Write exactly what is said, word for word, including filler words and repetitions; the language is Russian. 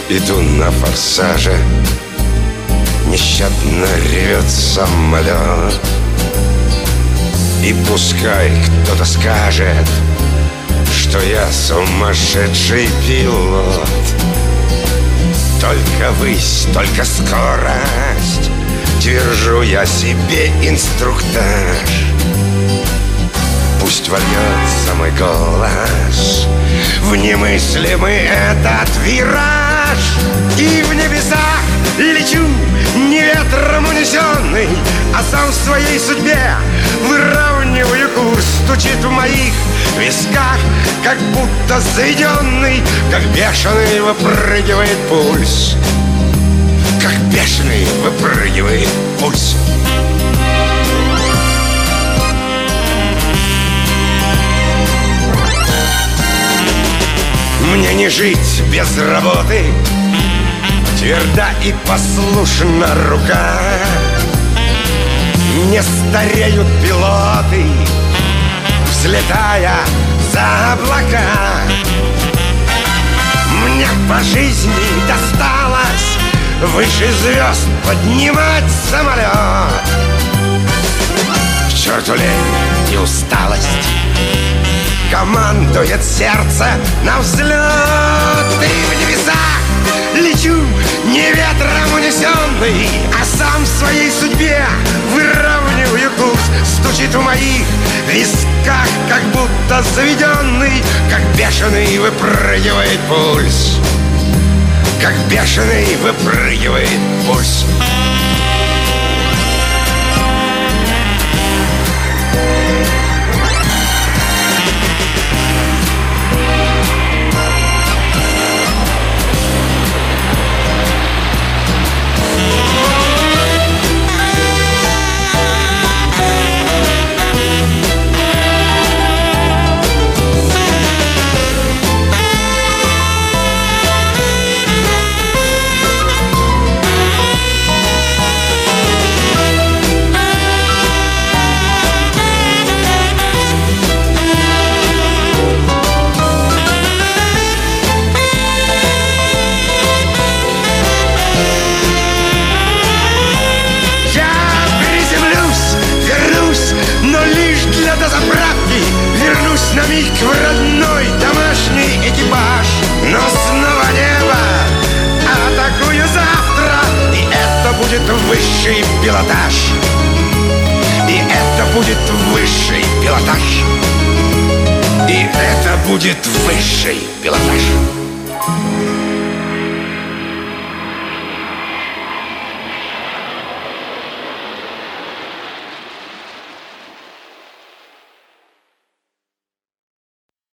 Иду на форсаже, нещадно ревет самолет. И пускай кто-то скажет, что я сумасшедший пилот. Только высь, только скорость, держу я себе инструктаж. Пусть вольется мой голос в немыслимый этот вираж. И в небесах лечу, не ветром унесенный, а сам в своей судьбе выравниваю курс. Стучит в моих висках, как будто заведенный, как бешеный выпрыгивает пульс. Как бешеный выпрыгивает пульс. Мне не жить без работы, тверда и послушна рука. Не стареют пилоты, взлетая за облака. Мне по жизни досталось выше звезд поднимать самолет. К черту лень и усталость, командует сердце на взлет. И в небесах лечу, не ветром унесенный, а сам в своей судьбе выравниваю курс. Стучит в моих висках, как будто заведенный, как бешеный выпрыгивает пульс. Как бешеный выпрыгивает пульс. На миг в родной домашний экипаж. Но снова небо атакую завтра, и это будет высший пилотаж. И это будет высший пилотаж. И это будет высший пилотаж.